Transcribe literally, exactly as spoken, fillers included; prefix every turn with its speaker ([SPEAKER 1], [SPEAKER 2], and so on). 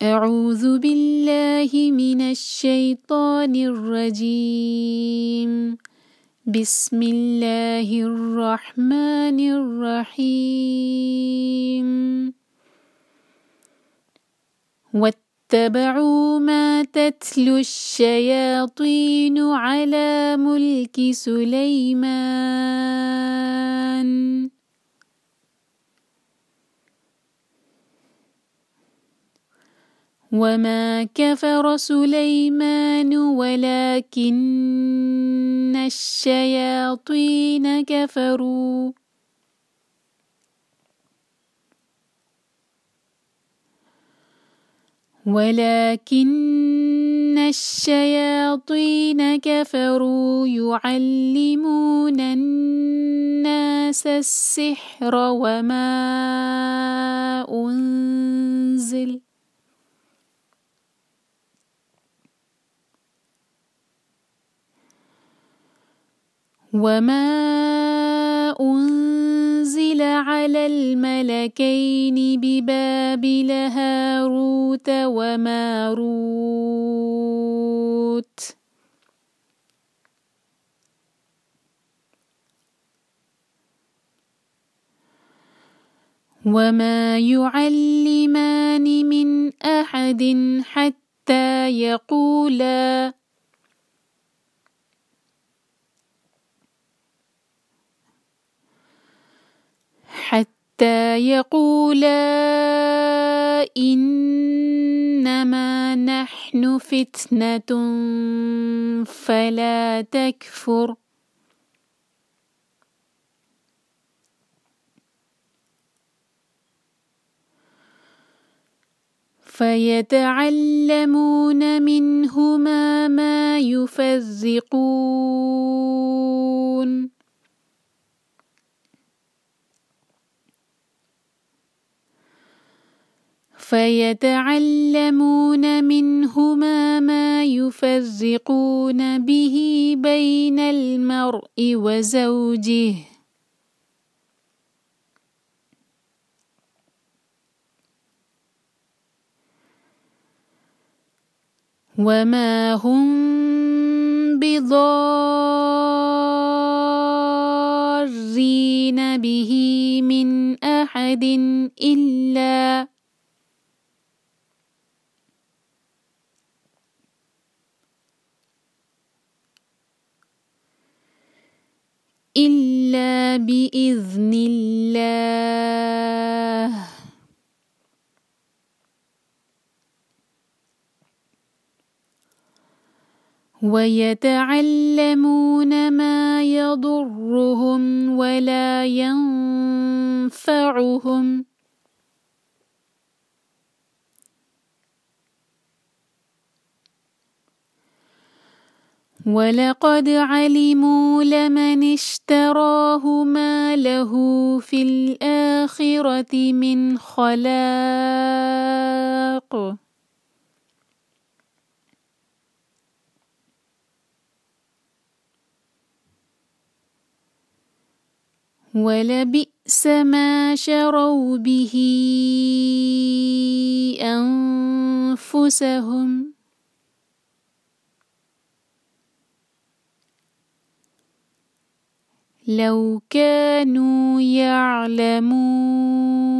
[SPEAKER 1] أعوذ بالله من الشيطان الرجيم. بسم الله الرحمن الرحيم. واتبعوا ما تتلو الشياطين على ملك سليمان وما كفر سليمان ولكن الشياطين كفروا ولكن الشياطين كفروا يعلمون الناس السحر وما أنزل وما أنزل على الملكين ببابل هاروت وماروت وما يعلمان من أحد حتى يقولا حتى يقولا إنما نحن فتنة فلا تكفر فيتعلمون منهما ما يفرقون فيتعلمون منهما ما يفرقون به بين المرء وزوجه وما هم بضارين به من أحد إلا إلا بإذن الله ويتعلمون ما يضرهم ولا ينفعهم ولقد علموا لمن اشتراه ما له في الآخرة من خلاق ولبئس ما شروا به أنفسهم لو كانوا يعلمون